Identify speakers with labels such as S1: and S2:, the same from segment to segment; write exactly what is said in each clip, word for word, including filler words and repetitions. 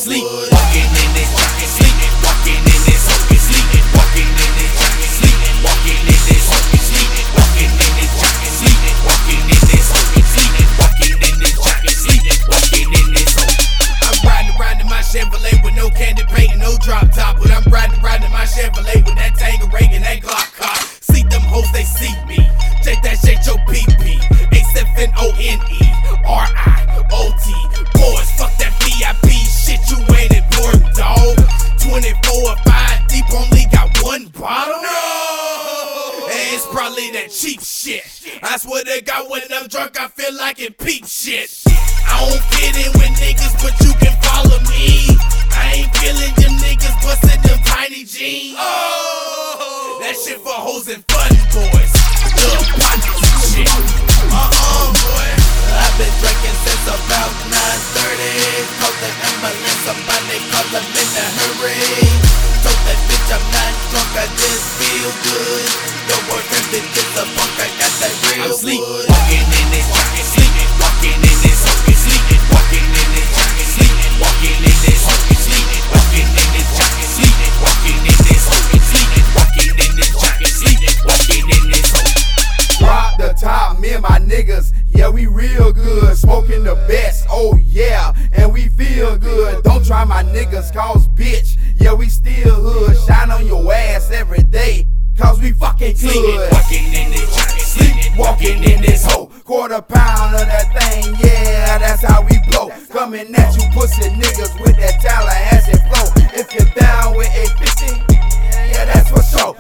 S1: sleep, walking in this jacket, sleeping, walking in this hokey, sleeping, walking in this jacket, sleeping, walking in this hokey, sleeping, walking in this jacket, sleeping, walking in this hokey, sleeping, walking in this jacket, sleeping, walking in this hokey. I'm riding around in my Chevrolet with no candy paint and no drop top, but I'm riding around in my Chevrolet with that Tanqueray and that Glock car. See them hoes, they see me. J that J O P P, H F N O N E, R I O T. Boys, fuck that V I P shit, you ain't important, dawg. twenty-four or five deep, only got one bottle. No, and it's probably that cheap shit. I swear to God, when I'm drunk, I feel like it peep shit. I don't fit in with niggas, but you can follow me. I ain't feeling them niggas bustin' them tiny jeans. Oh, that shit for hoes and fun boys. Little pockets and shit. Uh-uh, boy. I've been drinking since about nine thirty. Called the ambulance, somebody call them in a hurry. Told that bitch I'm not drunk, I just feel good. Your boyfriend bitch is a punk, I got that real I'm sleep, wood. Walking in this jacket, sleeping, walking in this hokey, sleeping, walking in this jacket, sleeping, walking in this hokey, sleeping, walking in this jacket, sleeping, walking in this hokey, sleeping, walking in this jacket, sleeping, walking in this hokey.
S2: Drop the top, me and my niggas, yeah, we real good. Smoking the best, oh yeah, and we feel good. Don't try my niggas, cause bitch, yeah, we still hood. Shine on your ass every day, cause we fucking good.
S1: Walking in this jacket, sleeping, walking in this hoe.
S2: Quarter pound of that thing, yeah, that's how we blow. Coming at you pussy niggas with that Tallahassee flow. If you're down with eight fifty, yeah, that's for sure.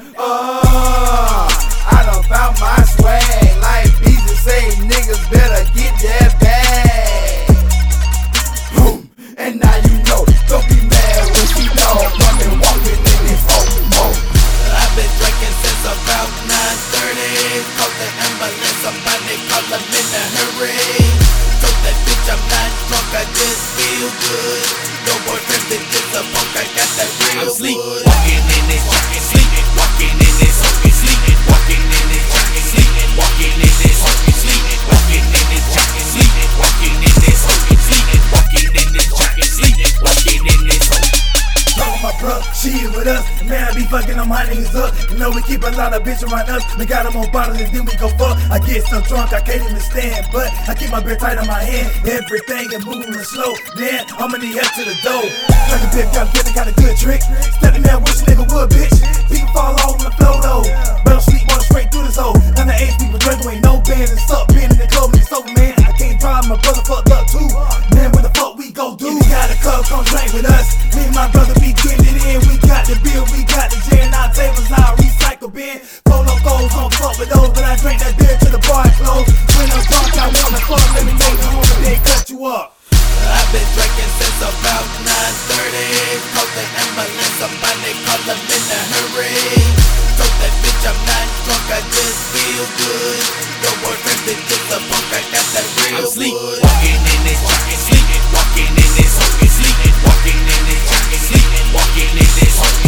S2: Uh, I done found my swag, like Beezy say, niggas better get that bag. Boom, and now you know, don't be mad when she dog coming walking in this hoe.
S1: I've been drinking since about nine thirty. Called the ambulance, somebody call them in a hurry. Told that bitch I'm not drunk, I just feel good. Your boyfriend bitch is a punk, I got that real I'm sleep, wood. Walking in this jacket, sleeping, walking in this hokey, sleeping, walking in this jacket, sleeping, walking in this hokey, sleeping, walking in this jacket, sleeping, walking in this hokey, sleeping, walking in this jacket, sleeping, walking in this hokey.
S3: Talk with my bro, she with us. Man, I be fucking on my niggas up. You know we keep a lot of bitch around us. We got them on bottles and then we go fuck. I get so drunk I can't even stand, but I keep my bed tight on my hand. Everything and moving slow. Man, I'ma need help to the door. Like a bitch, got a bitch, got a good trick. Stepping there, wish a nigga would, bitch. People fall all on the floor though. But I'm sleep water straight through this hole. None of age people drinking, ain't no bands and stuff. Being in the club, me sober, man. I can't drive, my brother fucked up too. Man, what the fuck we go do? If you got a club, come drink with us. Me and my brother be getting it in. We got the beer, we got the gin. Our tables, our recycle bin. Polo goals, don't fuck with those. But I drink that beer till the bar close. When I'm drunk, I wanna fuck. Let me take you home and they cut you up.
S1: I've been drinking since about nine thirty. Called the ambulance, somebody call them in a hurry. Told that bitch I'm not drunk, I just feel good. Your boyfriend bitch is a punk, I got that real I'm sleep, wood. Walking in this jacket, sleeping, walking in this hokey, sleeping, walking in this jacket, sleeping, walking in this hokey.